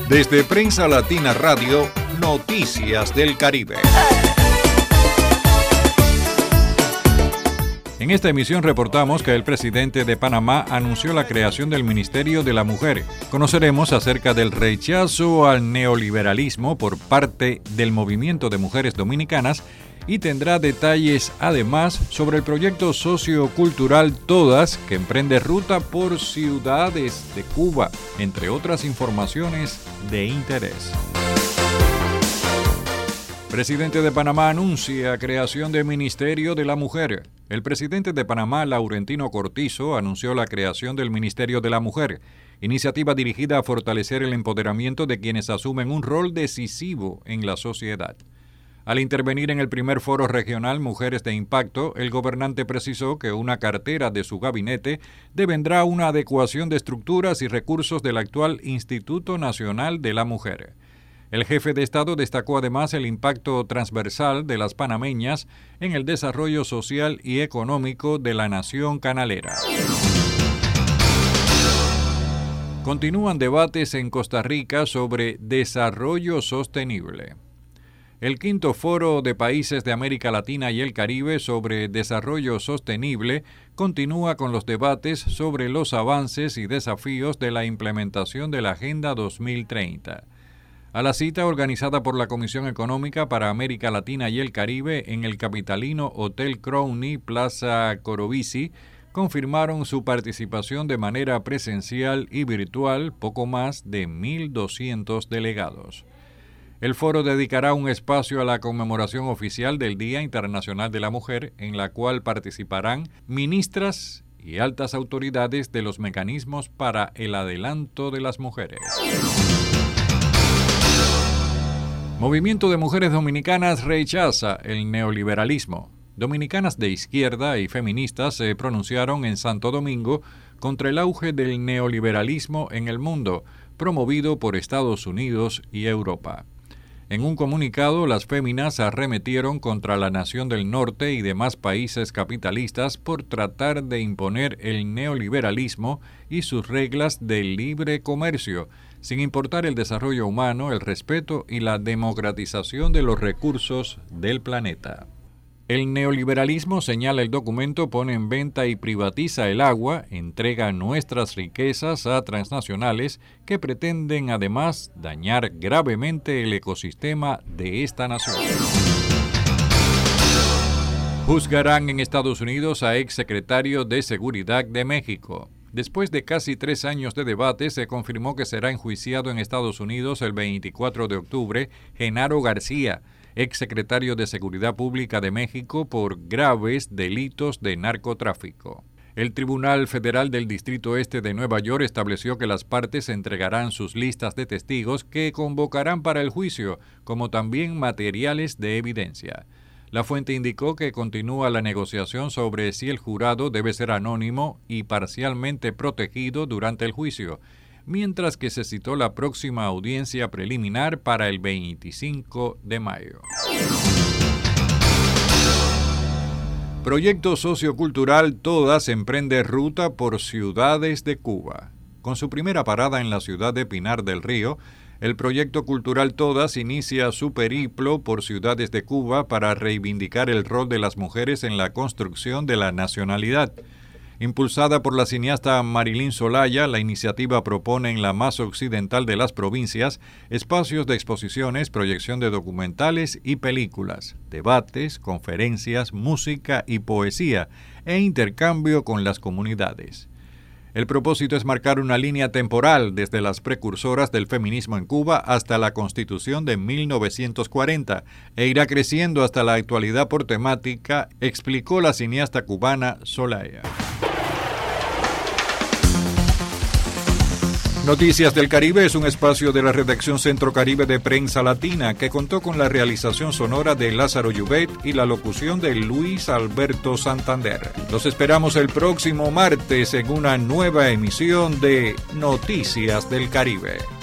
Desde Prensa Latina Radio, Noticias del Caribe. En esta emisión reportamos que el presidente de Panamá anunció la creación del Ministerio de la Mujer. Conoceremos acerca del rechazo al neoliberalismo por parte del Movimiento de Mujeres Dominicanas y tendrá detalles además sobre el proyecto sociocultural Todas, que emprende ruta por ciudades de Cuba, entre otras informaciones de interés. Presidente de Panamá anuncia creación de Ministerio de la Mujer. El presidente de Panamá, Laurentino Cortizo, anunció la creación del Ministerio de la Mujer, iniciativa dirigida a fortalecer el empoderamiento de quienes asumen un rol decisivo en la sociedad. Al intervenir en el primer foro regional Mujeres de Impacto, el gobernante precisó que una cartera de su gabinete devendrá una adecuación de estructuras y recursos del actual Instituto Nacional de la Mujer. El jefe de Estado destacó además el impacto transversal de las panameñas en el desarrollo social y económico de la nación canalera. Continúan debates en Costa Rica sobre desarrollo sostenible. El quinto foro de países de América Latina y el Caribe sobre desarrollo sostenible continúa con los debates sobre los avances y desafíos de la implementación de la Agenda 2030. A la cita organizada por la Comisión Económica para América Latina y el Caribe en el capitalino Hotel Crowny Plaza Corobici, confirmaron su participación de manera presencial y virtual poco más de 1.200 delegados. El foro dedicará un espacio a la conmemoración oficial del Día Internacional de la Mujer, en la cual participarán ministras y altas autoridades de los mecanismos para el adelanto de las mujeres. Movimiento de Mujeres Dominicanas rechaza el neoliberalismo. Dominicanas de izquierda y feministas se pronunciaron en Santo Domingo contra el auge del neoliberalismo en el mundo, promovido por Estados Unidos y Europa. En un comunicado, las féminas arremetieron contra la nación del norte y demás países capitalistas por tratar de imponer el neoliberalismo y sus reglas de libre comercio, sin importar el desarrollo humano, el respeto y la democratización de los recursos del planeta. El neoliberalismo, señala el documento, pone en venta y privatiza el agua, entrega nuestras riquezas a transnacionales que pretenden además dañar gravemente el ecosistema de esta nación. Juzgarán en Estados Unidos a exsecretario de Seguridad de México. Después de casi 3 años de debate, se confirmó que será enjuiciado en Estados Unidos el 24 de octubre Genaro García, exsecretario de Seguridad Pública de México, por graves delitos de narcotráfico. El Tribunal Federal del Distrito Este de Nueva York estableció que las partes entregarán sus listas de testigos que convocarán para el juicio, como también materiales de evidencia. La fuente indicó que continúa la negociación sobre si el jurado debe ser anónimo y parcialmente protegido durante el juicio, mientras que se citó la próxima audiencia preliminar para el 25 de mayo. Proyecto sociocultural Todas emprende ruta por ciudades de Cuba. Con su primera parada en la ciudad de Pinar del Río, el proyecto cultural Todas inicia su periplo por ciudades de Cuba para reivindicar el rol de las mujeres en la construcción de la nacionalidad. Impulsada por la cineasta Marilyn Solaya, la iniciativa propone en la más occidental de las provincias espacios de exposiciones, proyección de documentales y películas, debates, conferencias, música y poesía e intercambio con las comunidades. El propósito es marcar una línea temporal desde las precursoras del feminismo en Cuba hasta la Constitución de 1940 e irá creciendo hasta la actualidad por temática, explicó la cineasta cubana Solaya. Noticias del Caribe es un espacio de la redacción Centro Caribe de Prensa Latina que contó con la realización sonora de Lázaro Llubet y la locución de Luis Alberto Santander. Los esperamos el próximo martes en una nueva emisión de Noticias del Caribe.